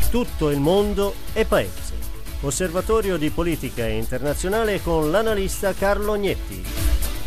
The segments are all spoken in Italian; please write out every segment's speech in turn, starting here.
Tutto il mondo e paese. Osservatorio di politica internazionale con l'analista Carlo Gnetti.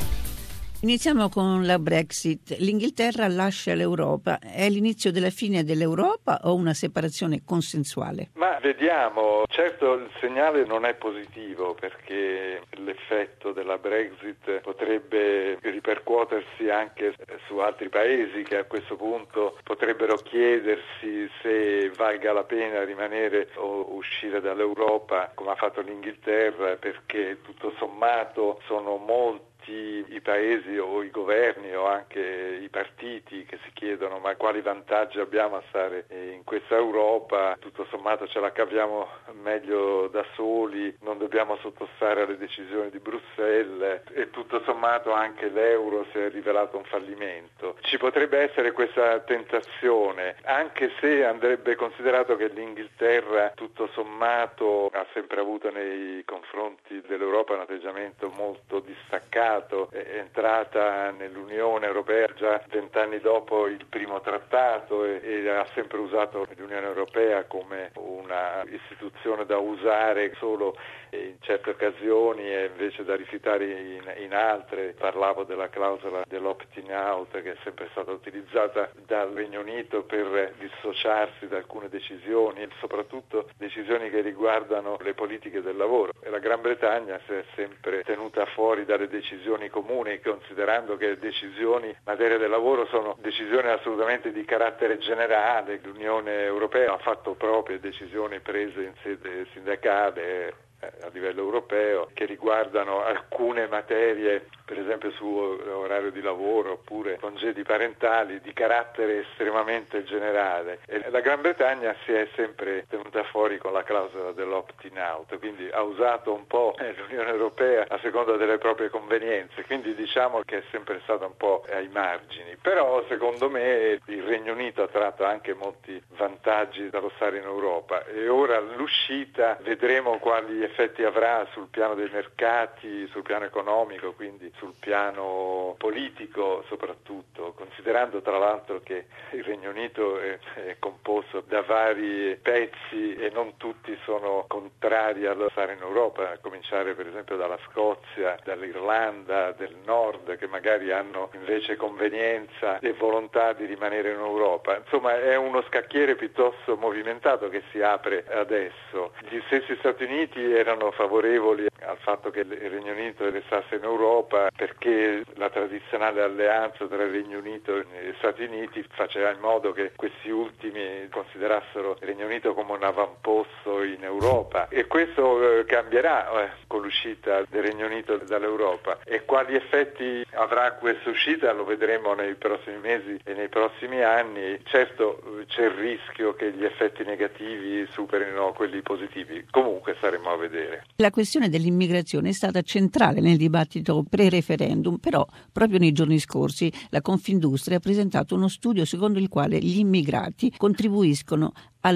Iniziamo con la Brexit. L'Inghilterra lascia l'Europa. È l'inizio della fine dell'Europa o una separazione consensuale? Ma vediamo. Certo il segnale non è positivo perché l'effetto della Brexit potrebbe ripercuotersi anche su altri paesi che a questo punto potrebbero chiedersi se valga la pena rimanere o uscire dall'Europa come ha fatto l'Inghilterra, perché tutto sommato sono molti i paesi o i governi o anche i partiti che si chiedono ma quali vantaggi abbiamo a stare in questa Europa, tutto sommato ce la caviamo meglio da soli, non dobbiamo sottostare alle decisioni di Bruxelles e tutto sommato anche l'euro si è rivelato un fallimento. Ci potrebbe essere questa tentazione, anche se andrebbe considerato che l'Inghilterra tutto sommato ha sempre avuto nei confronti dell'Europa un atteggiamento molto distaccato, è entrata nell'Unione Europea già 20 anni dopo il primo trattato e ha sempre usato l'Unione Europea come una istituzione da usare solo in certe occasioni e invece da rifiutare in altre. Parlavo della clausola dell'opt-in out che è sempre stata utilizzata dal Regno Unito per dissociarsi da alcune decisioni, soprattutto decisioni che riguardano le politiche del lavoro, e la Gran Bretagna si è sempre tenuta fuori dalle decisioni comuni, considerando che decisioni in materia del lavoro sono decisioni assolutamente di carattere generale. L'Unione Europea ha fatto proprie decisioni prese in sede sindacale a livello europeo che riguardano alcune materie, per esempio su orario di lavoro oppure congedi parentali, di carattere estremamente generale, e la Gran Bretagna si è sempre tenuta fuori con la clausola dell'opt-in out, quindi ha usato un po' l'Unione Europea a seconda delle proprie convenienze, quindi diciamo che è sempre stata un po' ai margini. Però secondo me il Regno Unito ha tratto anche molti vantaggi dallo stare in Europa e ora l'uscita vedremo quali effetti avrà sul piano dei mercati, sul piano economico, quindi sul piano politico soprattutto, considerando tra l'altro che il Regno Unito è composto da vari pezzi e non tutti sono contrari allo stare in Europa, a cominciare per esempio dalla Scozia, dall'Irlanda del Nord, che magari hanno invece convenienza e volontà di rimanere in Europa. Insomma è uno scacchiere piuttosto movimentato che si apre adesso. Gli stessi Stati Uniti erano favorevoli al fatto che il Regno Unito restasse in Europa perché la tradizionale alleanza tra il Regno Unito e gli Stati Uniti faceva in modo che questi ultimi considerassero il Regno Unito come un avamposto in Europa, e questo cambierà con l'uscita del Regno Unito dall'Europa, e quali effetti avrà questa uscita lo vedremo nei prossimi mesi e nei prossimi anni. Certo c'è il rischio che gli effetti negativi superino quelli positivi, comunque staremo a vedere. La questione dell'immigrazione è stata centrale nel dibattito pre-referendum, però proprio nei giorni scorsi la Confindustria ha presentato uno studio secondo il quale gli immigrati contribuiscono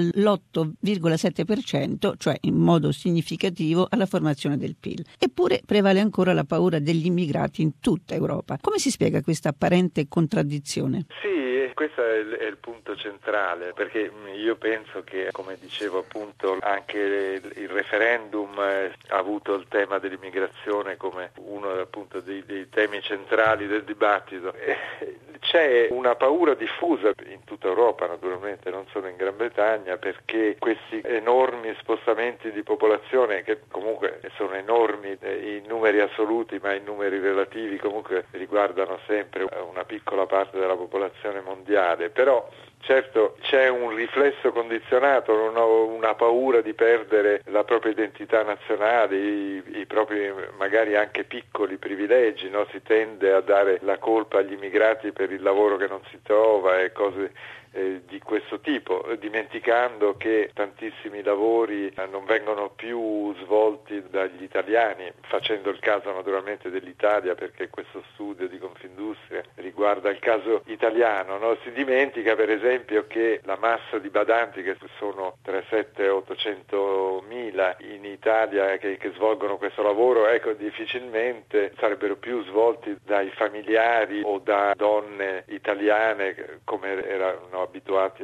all'8,7%, cioè in modo significativo, alla formazione del PIL. Eppure prevale ancora la paura degli immigrati in tutta Europa. Come si spiega questa apparente contraddizione? Sì, questo è il punto centrale, perché io penso che, come dicevo appunto, anche il referendum ha avuto il tema dell'immigrazione come uno appunto dei temi centrali del dibattito. C'è una paura diffusa in tutta Europa, naturalmente, non solo in Gran Bretagna, perché questi enormi spostamenti di popolazione, che comunque sono enormi in numeri assoluti, ma in numeri relativi comunque riguardano sempre una piccola parte della popolazione mondiale, però certo c'è un riflesso condizionato, una paura di perdere la propria identità nazionale, i propri magari anche piccoli privilegi, no? Si tende a dare la colpa agli immigrati per il lavoro che non si trova e cose di questo tipo, dimenticando che tantissimi lavori non vengono più svolti dagli italiani, facendo il caso naturalmente dell'Italia, perché questo studio di Confindustria riguarda il caso italiano, no? Si dimentica per esempio che la massa di badanti, che sono tra 700 e 800 mila in Italia, che svolgono questo lavoro, difficilmente sarebbero più svolti dai familiari o da donne italiane come erano abituati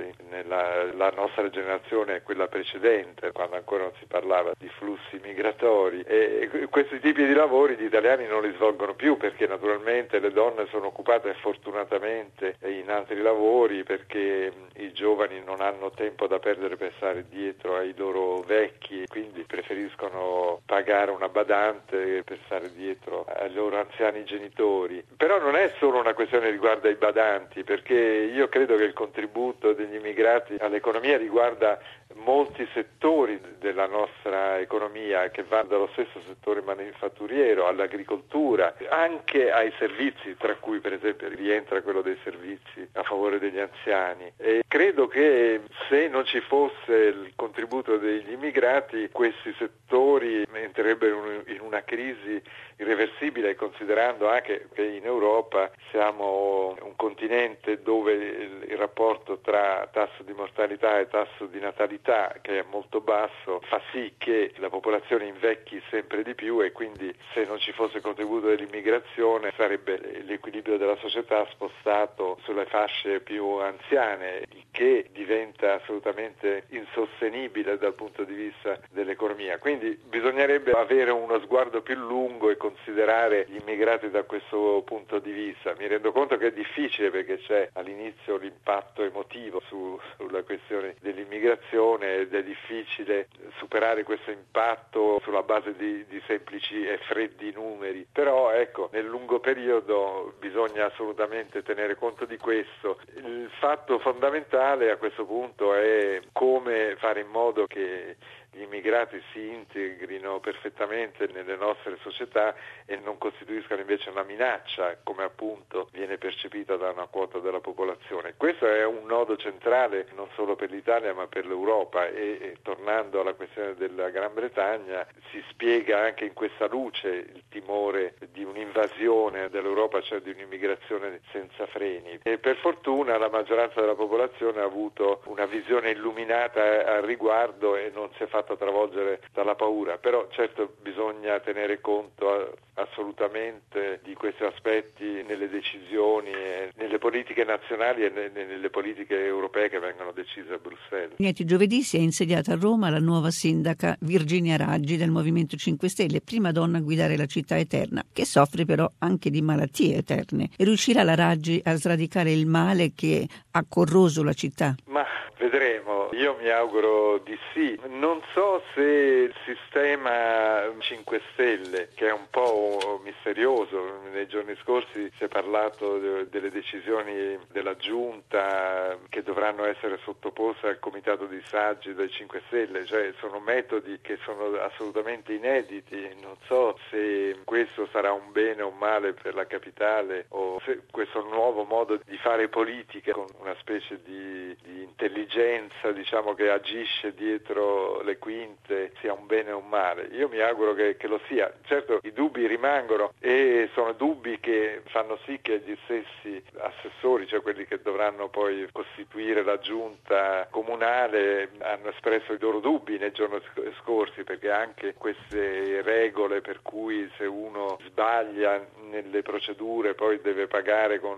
la nostra generazione e quella precedente, quando ancora non si parlava di flussi migratori, e questi tipi di lavori gli italiani non li svolgono più, perché naturalmente le donne sono occupate fortunatamente in altri lavori, perché i giovani non hanno tempo da perdere per stare dietro ai loro vecchi, quindi preferiscono pagare una badante per stare dietro ai loro anziani genitori. Però non è solo una questione che riguarda i badanti, perché io credo che il contributo degli immigrati all'economia riguarda molti settori della nostra economia, che vanno dallo stesso settore manifatturiero all'agricoltura, anche ai servizi, tra cui per esempio rientra quello dei servizi a favore degli anziani. E credo che se non ci fosse il contributo degli immigrati, questi settori entrerebbero in una crisi irreversibile, considerando anche che in Europa siamo un continente dove il rapporto tra tasso di mortalità e tasso di natalità, che è molto basso, fa sì che la popolazione invecchi sempre di più, e quindi se non ci fosse il contributo dell'immigrazione sarebbe l'equilibrio della società spostato sulle fasce più anziane, il che diventa assolutamente insostenibile dal punto di vista dell'economia. Quindi bisognerebbe avere uno sguardo più lungo e considerare gli immigrati da questo punto di vista. Mi rendo conto che è difficile, perché c'è all'inizio l'impatto emotivo sulla questione dell'immigrazione, ed è difficile superare questo impatto sulla base di semplici e freddi numeri. Però ecco, nel lungo periodo bisogna assolutamente tenere conto di questo. Il fatto fondamentale a questo punto è come fare in modo che gli immigrati si integrino perfettamente nelle nostre società e non costituiscano invece una minaccia, come appunto viene percepita da una quota della popolazione. Questo è un nodo centrale non solo per l'Italia ma per l'Europa, e tornando alla questione della Gran Bretagna, si spiega anche in questa luce il timore di un'invasione dell'Europa, cioè di un'immigrazione senza freni. E per fortuna la maggioranza della popolazione ha avuto una visione illuminata al riguardo e non si è fatta travolgere dalla paura. Però certo bisogna tenere conto assolutamente di questi aspetti nelle decisioni, nelle politiche nazionali e nelle politiche europee che vengono decise a Bruxelles. Giovedì si è insediata a Roma la nuova sindaca Virginia Raggi del Movimento 5 Stelle, prima donna a guidare la città eterna, che soffre però anche di malattie eterne. E riuscirà la Raggi a sradicare il male che ha corroso la città? Ma vedremo, io mi auguro di sì. Non so se il sistema 5 Stelle, che è un po' misterioso, nei giorni scorsi si è parlato delle decisioni della giunta che dovranno essere sottoposte al comitato di saggi dei 5 Stelle, cioè sono metodi che sono assolutamente inediti. Non so se questo sarà un bene o un male per la capitale, o se questo nuovo modo di fare politica con una specie di intelligenza, diciamo, che agisce dietro le quinte, sia un bene o un male. Io mi auguro che lo sia. Certo, i dubbi rimangono, e sono dubbi che fanno sì che gli stessi assessori, cioè quelli che dovranno poi costituire la giunta comunale, hanno espresso i loro dubbi nei giorni scorsi, perché anche queste regole per cui se uno sbaglia nelle procedure poi deve pagare con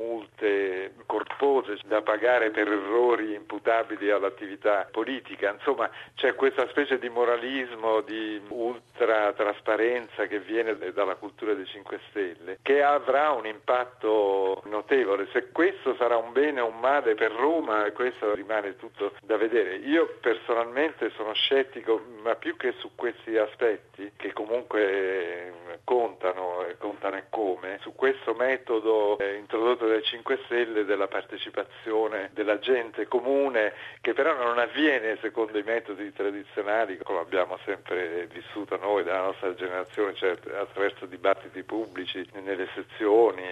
multe corpose da pagare per errori imputabili all'attività politica. Insomma, c'è questa specie di moralismo, di ultra trasparenza che viene dalla cultura dei 5 Stelle, che avrà un impatto notevole. Se questo sarà un bene o un male per Roma, questo rimane tutto da vedere. Io personalmente sono scettico, ma più che su questi aspetti, che comunque contano e come, su questo metodo introdotto dai 5 Stelle della partecipazione della gente comune, che però non avviene secondo i metodi tradizionali come abbiamo sempre vissuto noi della nostra generazione, cioè attraverso dibattiti pubblici nelle sezioni,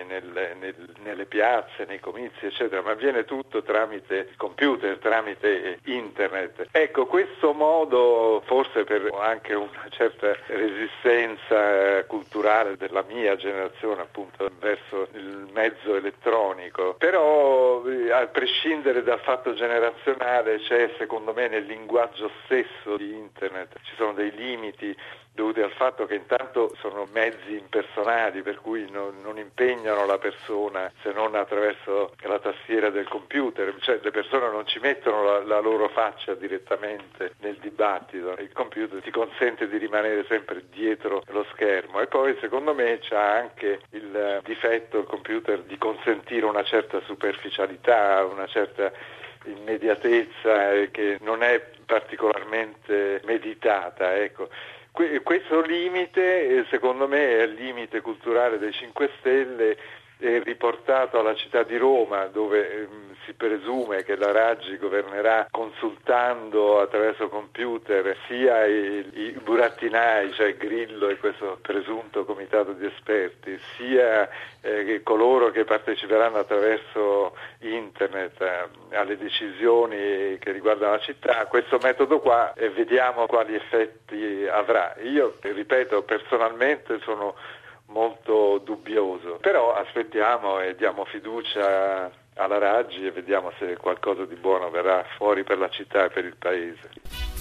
nelle piazze, nei comizi eccetera, ma avviene tutto tramite computer, tramite internet. Ecco, questo modo, forse per anche una certa resistenza culturale della mia generazione appunto verso il mezzo elettronico, però a prescindere dal fatto generazionale c'è secondo me nel linguaggio stesso di internet, ci sono dei limiti dovuti al fatto che intanto sono mezzi impersonali, per cui non impegnano la persona se non attraverso la tastiera del computer, cioè le persone non ci mettono la loro faccia direttamente nel dibattito, il computer ti consente di rimanere sempre dietro lo schermo. E poi secondo me c'ha anche il difetto, il computer, di consentire una certa superficialità, una certa immediatezza che non è particolarmente meditata, ecco. Questo limite, secondo me, è il limite culturale dei 5 Stelle, riportato alla città di Roma, dove si presume che la Raggi governerà consultando attraverso computer sia i burattinai, cioè Grillo e questo presunto comitato di esperti, sia coloro che parteciperanno attraverso internet alle decisioni che riguardano la città. Questo metodo qua, vediamo quali effetti avrà. Io, ripeto, personalmente sono molto dubbioso, però aspettiamo e diamo fiducia alla Raggi e vediamo se qualcosa di buono verrà fuori per la città e per il paese.